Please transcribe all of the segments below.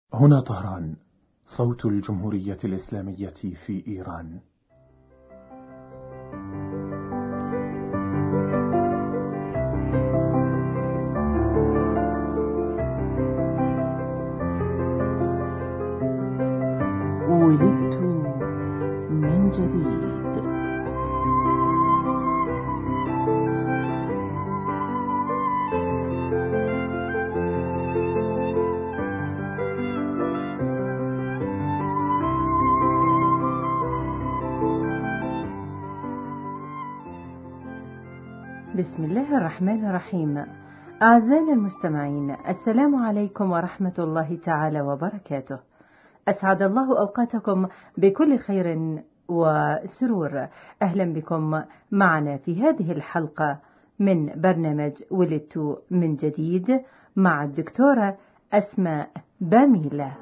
هنا طهران، صوت الجمهورية الإسلامية في إيران. ولدت من جديد. بسم الله الرحمن الرحيم. أعزائنا المستمعين، السلام عليكم ورحمة الله تعالى وبركاته. أسعد الله أوقاتكم بكل خير وسرور. أهلا بكم معنا في هذه الحلقة من برنامج ولدت من جديد مع الدكتورة أسماء باميلة.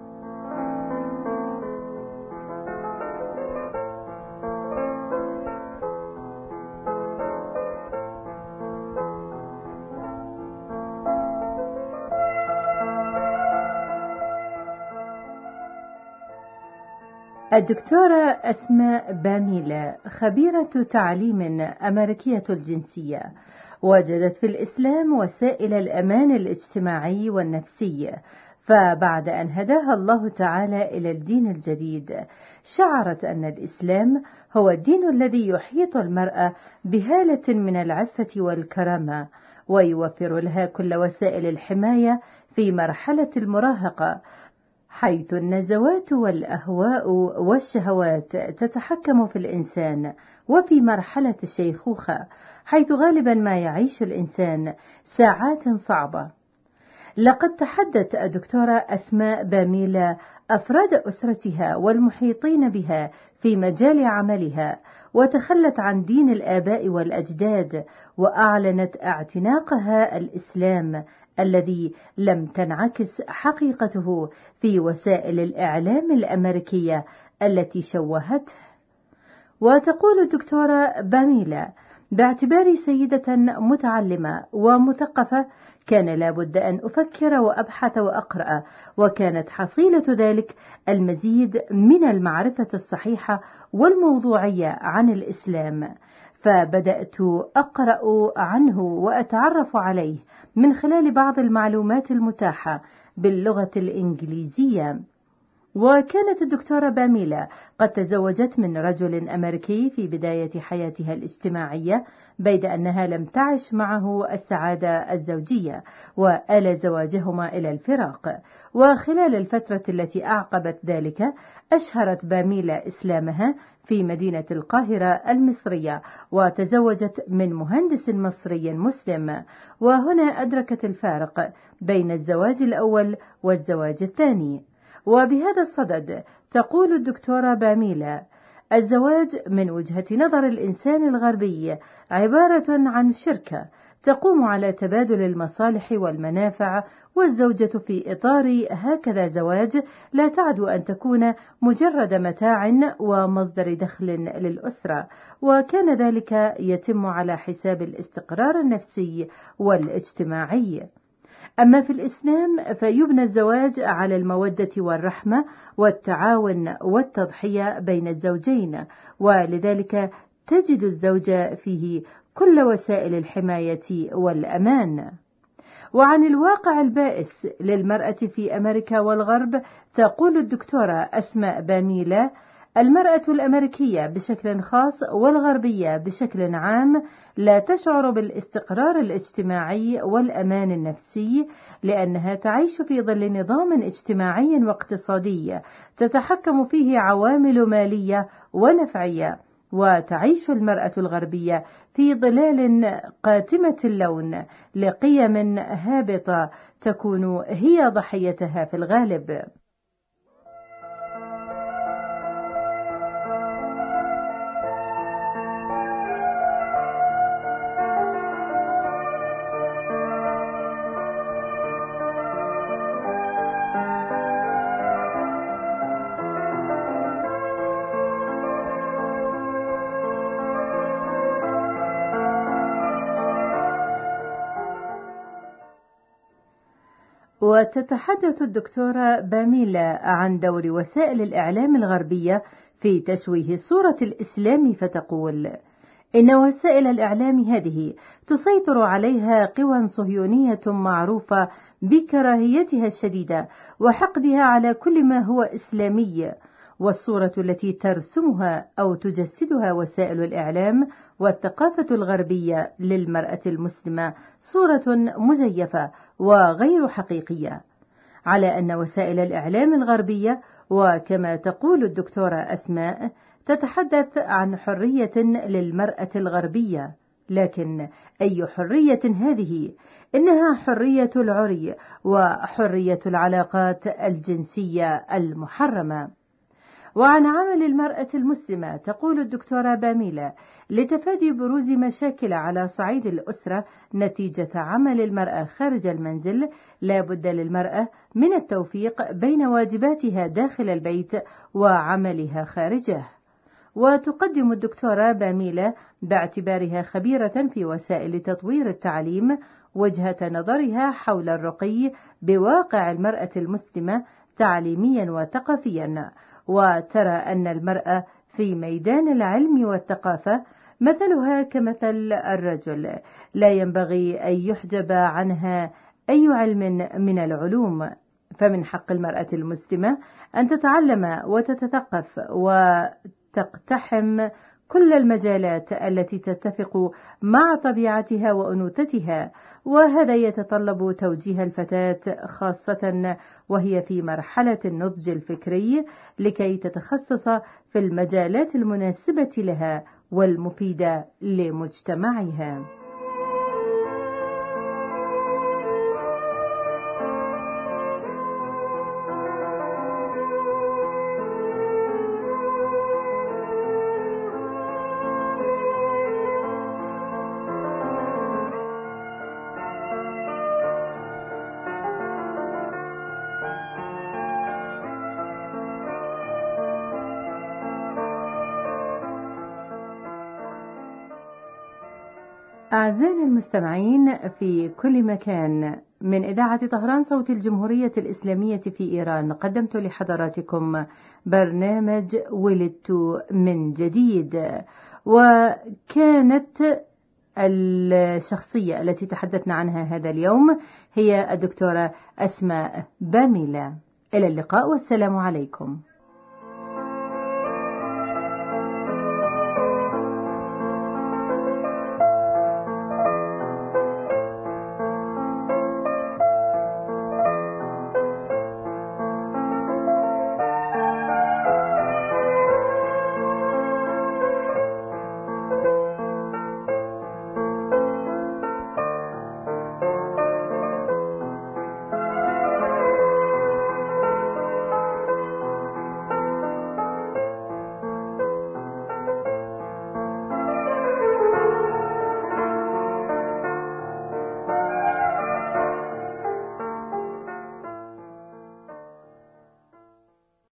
الدكتورة أسماء باميلة خبيرة تعليم أمريكية الجنسية، وجدت في الإسلام وسائل الأمان الاجتماعي والنفسي، فبعد أن هداها الله تعالى إلى الدين الجديد شعرت أن الإسلام هو الدين الذي يحيط المرأة بهالة من العفة والكرامة، ويوفر لها كل وسائل الحماية في مرحلة المراهقة، حيث النزوات والأهواء والشهوات تتحكم في الإنسان، وفي مرحلة الشيخوخة حيث غالبا ما يعيش الإنسان ساعات صعبة. لقد تحدت الدكتورة أسماء باميلة أفراد أسرتها والمحيطين بها في مجال عملها، وتخلت عن دين الآباء والأجداد، وأعلنت اعتناقها الإسلام الذي لم تنعكس حقيقته في وسائل الإعلام الأمريكية التي شوهته. وتقول الدكتورة باميلة: باعتباري سيدة متعلمة ومثقفة كان لابد أن أفكر وأبحث وأقرأ، وكانت حصيلة ذلك المزيد من المعرفة الصحيحة والموضوعية عن الإسلام، فبدأت أقرأ عنه وأتعرف عليه من خلال بعض المعلومات المتاحة باللغة الإنجليزية. وكانت الدكتورة باميلة قد تزوجت من رجل أمريكي في بداية حياتها الاجتماعية، بيد أنها لم تعش معه السعادة الزوجية، وآل زواجهما إلى الفراق. وخلال الفترة التي أعقبت ذلك أشهرت باميلة إسلامها في مدينة القاهرة المصرية، وتزوجت من مهندس مصري مسلم، وهنا أدركت الفارق بين الزواج الأول والزواج الثاني. وبهذا الصدد تقول الدكتورة باميلة: الزواج من وجهة نظر الإنسان الغربي عبارة عن شركة تقوم على تبادل المصالح والمنافع، والزوجة في إطار هكذا زواج لا تعد أن تكون مجرد متاع ومصدر دخل للأسرة، وكان ذلك يتم على حساب الاستقرار النفسي والاجتماعي. أما في الإسلام فيبنى الزواج على المودة والرحمة والتعاون والتضحية بين الزوجين، ولذلك تجد الزوج فيه كل وسائل الحماية والأمان. وعن الواقع البائس للمرأة في أمريكا والغرب تقول الدكتورة أسماء باميلة: المرأة الأمريكية بشكل خاص والغربية بشكل عام لا تشعر بالاستقرار الاجتماعي والأمان النفسي، لأنها تعيش في ظل نظام اجتماعي واقتصادي تتحكم فيه عوامل مالية ونفعية، وتعيش المرأة الغربية في ظلال قاتمة اللون لقيم هابطة تكون هي ضحيتها في الغالب. وتتحدث الدكتورة باميلا عن دور وسائل الإعلام الغربية في تشويه صورة الإسلام، فتقول: إن وسائل الإعلام هذه تسيطر عليها قوى صهيونية معروفة بكراهيتها الشديدة وحقدها على كل ما هو إسلامي، والصورة التي ترسمها أو تجسدها وسائل الإعلام والثقافة الغربية للمرأة المسلمة صورة مزيفة وغير حقيقية، على أن وسائل الإعلام الغربية، وكما تقول الدكتورة أسماء، تتحدث عن حرية للمرأة الغربية. لكن أي حرية هذه؟ إنها حرية العري وحرية العلاقات الجنسية المحرمة. وعن عمل المرأة المسلمة تقول الدكتورة باميلا: لتفادي بروز مشاكل على صعيد الأسرة نتيجة عمل المرأة خارج المنزل، لا بد للمرأة من التوفيق بين واجباتها داخل البيت وعملها خارجه. وتقدم الدكتورة باميلا باعتبارها خبيرة في وسائل تطوير التعليم وجهة نظرها حول الرقي بواقع المرأة المسلمة تعليميا وثقافيا، وترى أن المرأة في ميدان العلم والثقافة مثلها كمثل الرجل، لا ينبغي أن يحجب عنها أي علم من العلوم، فمن حق المرأة المسلمة أن تتعلم وتتثقف وتقتحم كل المجالات التي تتفق مع طبيعتها وأنوثتها، وهذا يتطلب توجيه الفتاة خاصة وهي في مرحلة النضج الفكري لكي تتخصص في المجالات المناسبة لها والمفيدة لمجتمعها. أعزائنا المستمعين في كل مكان، من إذاعة طهران صوت الجمهورية الإسلامية في إيران، قدمت لحضراتكم برنامج ولدت من جديد. وكانت الشخصية التي تحدثنا عنها هذا اليوم هي الدكتورة أسماء باميلا. إلى اللقاء والسلام عليكم.